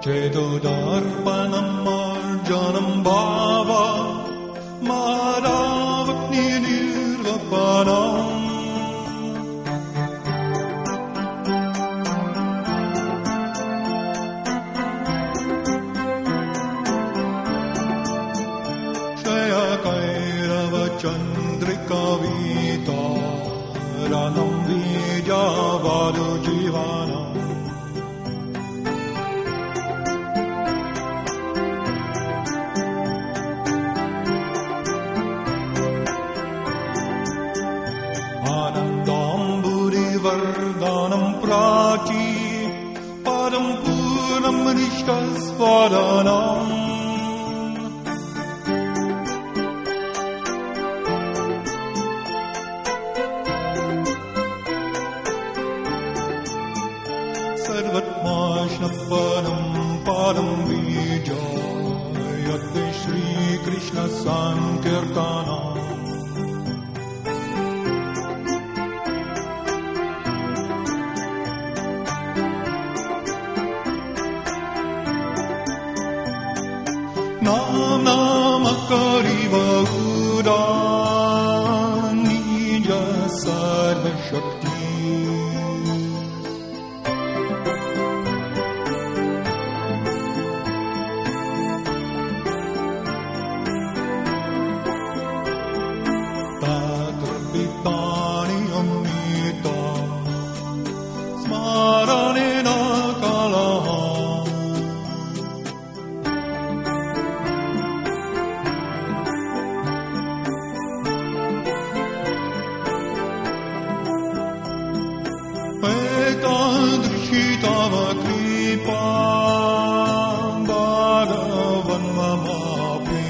Chedodarpanam marjanam bhava madhavakni nirvapanam Shaya kairava chandrika vita ranam vijavado jivanam Vardhanam prati padam purnam nishtasvadanam sarvatmashnapanam padam vijayate Shri Krishna Sankirtanam Kariva Udan Nija Sarva Shakti Tatra Pitani Amita Smaranena Kalaha Tava kripa bhagavan mamapi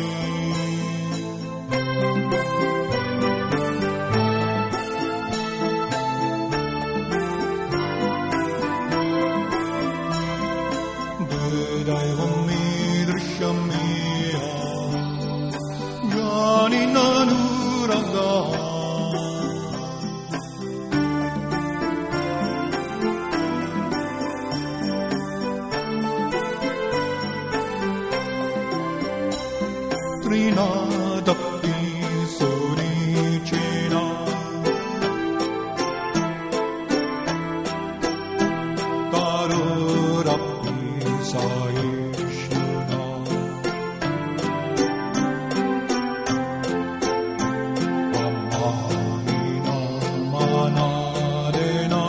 Dedavam midrishyam miya jani nanuraga Trinadapti Surichena Karurapti Saishna Amahina Manadena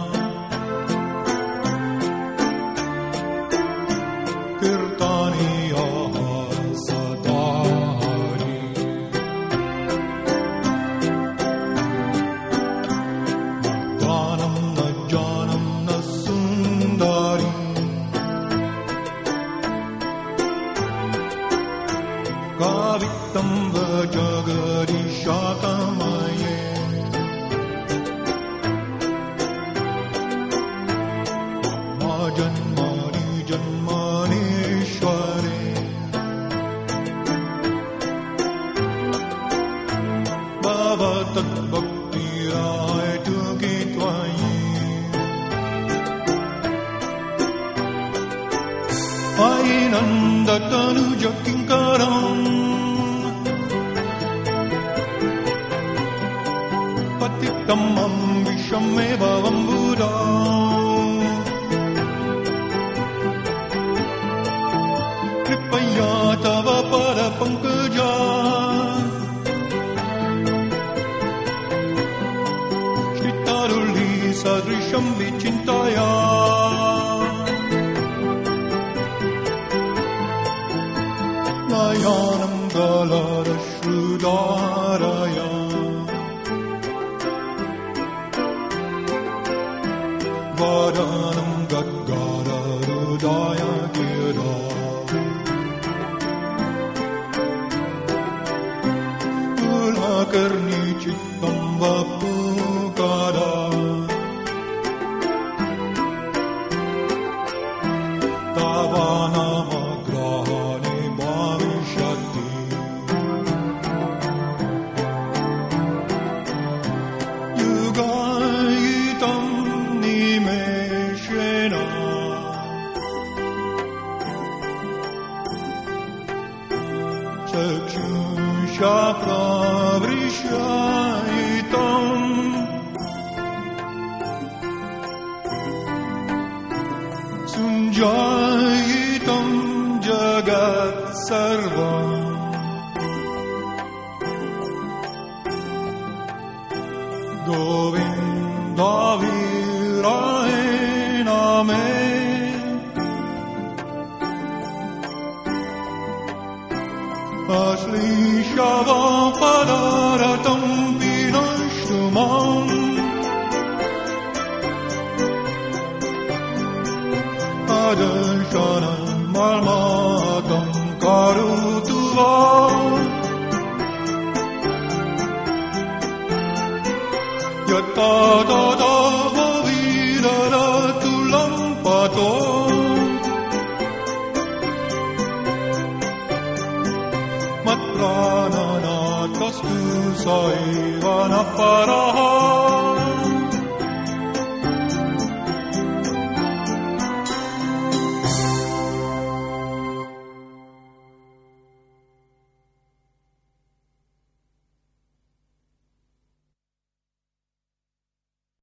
Kirtaniya Kavitam vajagari shakamaye Majanmani janmanishware Bhavatat bhakti rai tuki twayi Ainandatanu jakinkaram Patitamam vishameva vambuda Kripaya tava para pankaja Shritaruli sadrisham vichintaya Nayanam galara shrudaraya Varanam gadgara rudaya gira Ulakarni chittam vapukara Tavanama grahani bhavishati Yugayitam nimeshena Sunjayitam Jagat Sarvam Govinda Viraye Name Asli Shavam Padaratam Vinashtumam Adanshanam Malmatam Karutuvam Yatta Dada Vidara Tulam Pato Matranana Tastu Saivana Paraha